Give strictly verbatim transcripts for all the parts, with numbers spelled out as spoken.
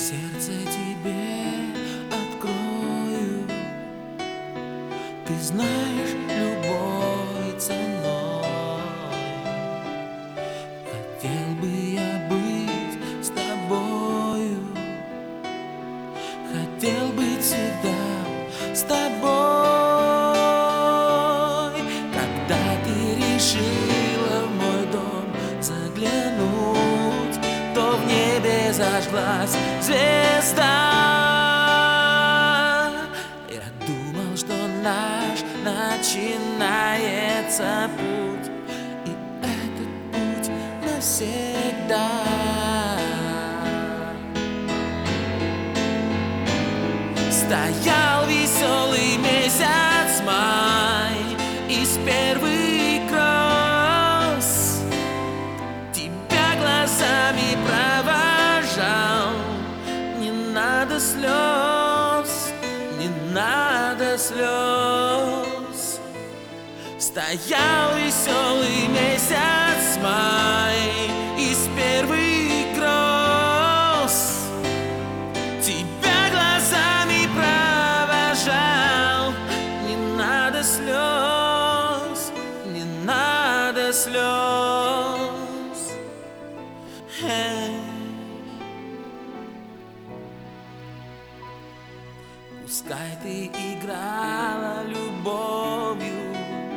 Сердце тебе открою, ты знаешь, любой ценой. Хотел бы я быть с тобою, хотел быть всегда с тобой. Когда ты решила в мой дом заглянуть, то в небе зажглась звезда. Я думал, что наш начинается путь, и этот путь навсегда. Стоял веселый месяц май, и с первых роз тебя глазами провожал. Не надо слез, не надо слез. Стоял веселый месяц май, и с первых роз тебя глазами провожал. Не надо слез, не надо слез. Hey. Пускай ты играла любовью,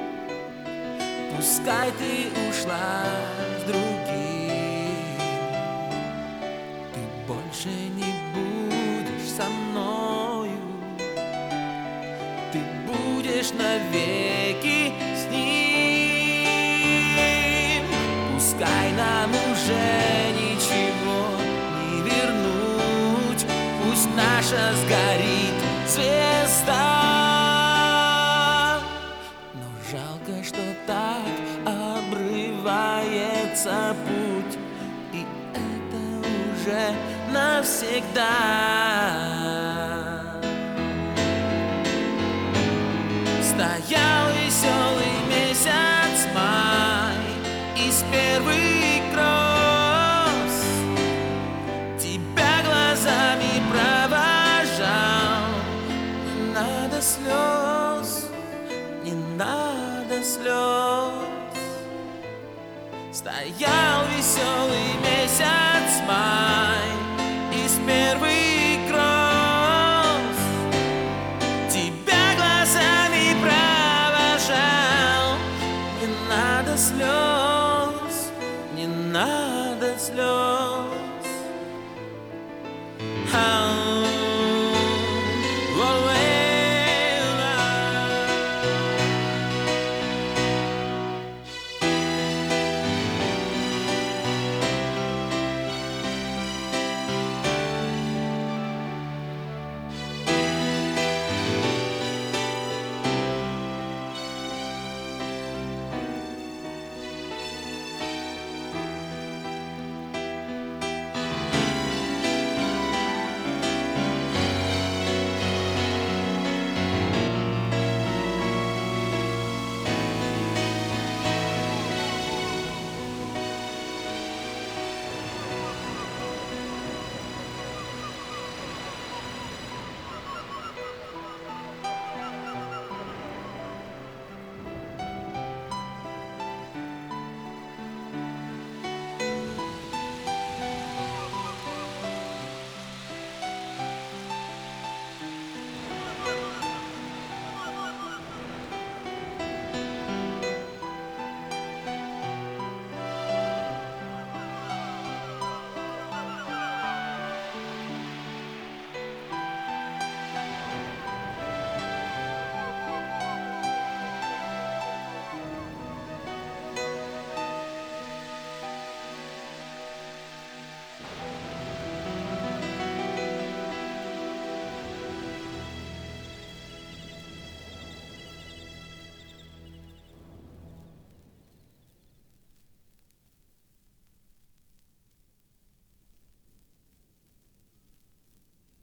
пускай ты ушла с другим, ты больше не будешь со мною, ты будешь навеки с ним. Пускай нам уже ничего не вернуть, пусть наша сгорит звезда. Но жалко, что так обрывается путь, и это уже навсегда. Стоял веселый месяц май, и с первых роз тебя глазами провожал. Не надо слез, не надо слез. Стоял веселый месяц май, и с первых роз тебя глазами провожал. Не надо слез, не надо слез.